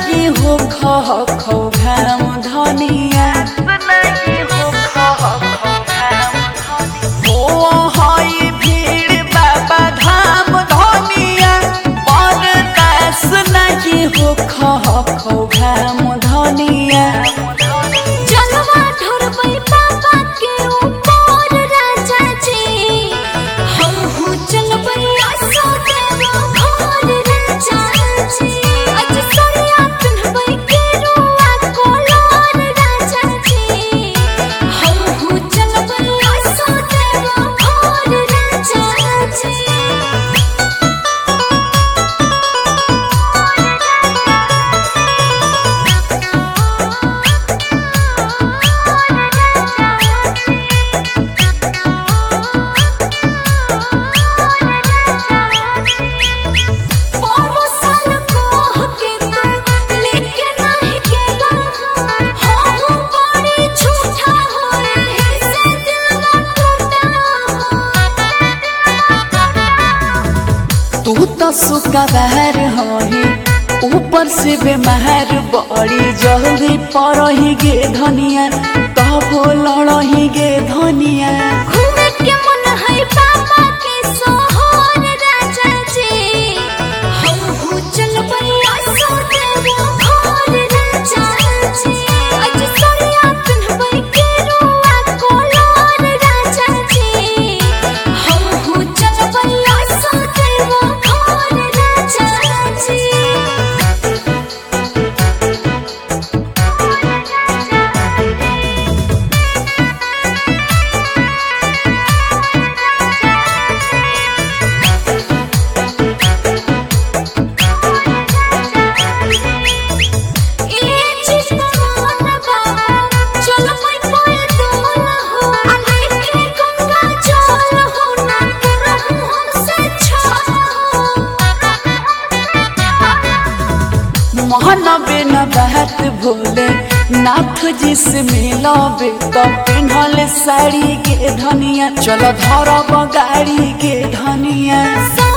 नहीं हो खो घाम धनिया हो हई भीड़ बाबा धाम धनिया बरदास नहीं हो खो घाम धनिया चलवा ढोरबै बाबा के ऊपर राजा जी हम हूँ चलबै आसो देवा घर राजा जी आज सरिया पिन्हबै केरुआ कोलार राजा जी हम हूँ चलबै आसो देवा घर राजा जी। तू तो सुकवार हही ऊपर से बेमार बड़ी जल्दी पड़ही गे धनिया तब लड़ही गे धनिया घूमे के मन है बाबा के सोहर राजा जी हम हूँ चलबै आसो देवा घर राजा जी आज सरिया पिन्हबै केरुआ कोलार राजा जी हम हूँ चलबै आसो देवा घर राजा जी। महनबे न बात भोले नाथ जी से मिलबे तो पिन्हले साड़ी के धनिया चलो धरब गाड़ी के धनिया।